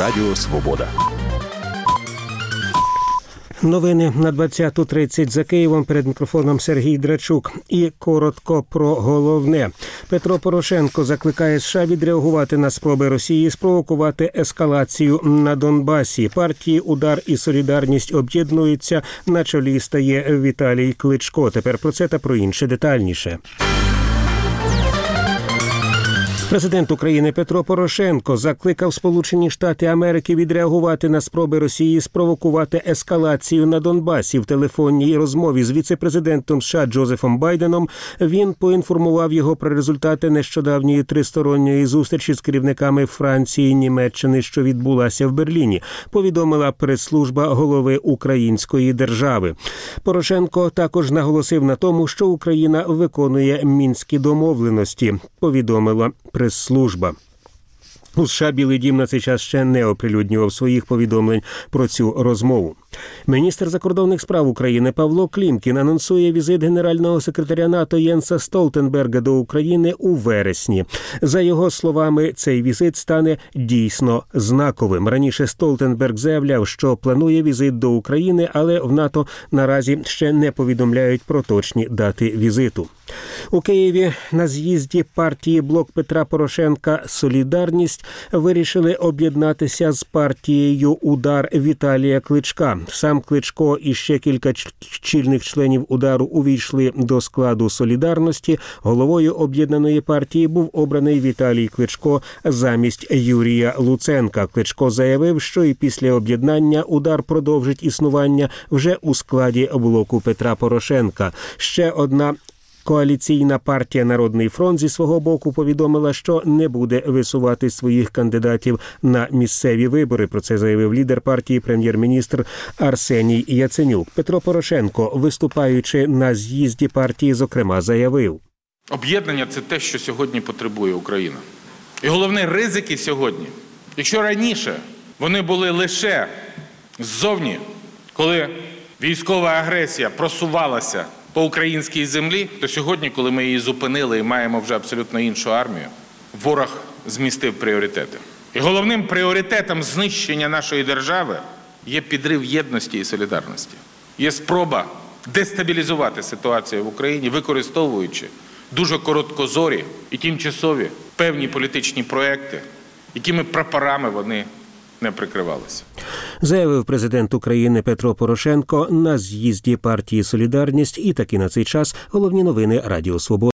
Радіо Свобода. Новини на 20:30 за Києвом. Перед мікрофоном Сергій Драчук. І коротко про головне. Петро Порошенко закликає США відреагувати на спроби Росії спровокувати ескалацію на Донбасі. Партії «Удар» і «Солідарність» об'єднуються. На чолі стає Віталій Кличко. Тепер про це та про інше детальніше. Президент України Петро Порошенко закликав Сполучені Штати Америки відреагувати на спроби Росії спровокувати ескалацію на Донбасі. В телефонній розмові з віце-президентом США Джозефом Байденом він поінформував його про результати нещодавньої тристоронньої зустрічі з керівниками Франції і Німеччини, що відбулася в Берліні, повідомила прес-служба голови української держави. Порошенко також наголосив на тому, що Україна виконує мінські домовленості, повідомила прес-служба. У США Білий дім на цей час ще не оприлюднював своїх повідомлень про цю розмову. Міністр закордонних справ України Павло Клімкін анонсує візит генерального секретаря НАТО Єнса Столтенберга до України у вересні. За його словами, цей візит стане дійсно знаковим. Раніше Столтенберг заявляв, що планує візит до України, але в НАТО наразі ще не повідомляють про точні дати візиту. У Києві на з'їзді партії «Блок Петра Порошенка. Солідарність» вирішили об'єднатися з партією «Удар» Віталія Кличка. Сам Кличко і ще кілька чільних членів «Удару» увійшли до складу «Солідарності». Головою об'єднаної партії був обраний Віталій Кличко замість Юрія Луценка. Кличко заявив, що і після об'єднання «Удар» продовжить існування вже у складі «Блоку Петра Порошенка». Ще одна коаліційна партія «Народний фронт» зі свого боку повідомила, що не буде висувати своїх кандидатів на місцеві вибори. Про це заявив лідер партії прем'єр-міністр Арсеній Яценюк. Петро Порошенко, виступаючи на з'їзді партії, зокрема, заявив: об'єднання – це те, що сьогодні потребує Україна. І головне – ризики сьогодні. Якщо раніше вони були лише ззовні, коли військова агресія просувалася по українській землі, то сьогодні, коли ми її зупинили і маємо вже абсолютно іншу армію, ворог змістив пріоритети. І головним пріоритетом знищення нашої держави є підрив єдності і солідарності. Є спроба дестабілізувати ситуацію в Україні, використовуючи дуже короткозорі і тимчасові певні політичні проекти, якими прапорами вони не прикривалися. Заявив президент України Петро Порошенко на з'їзді партії «Солідарність». І таки на цей час головні новини Радіо Свобода.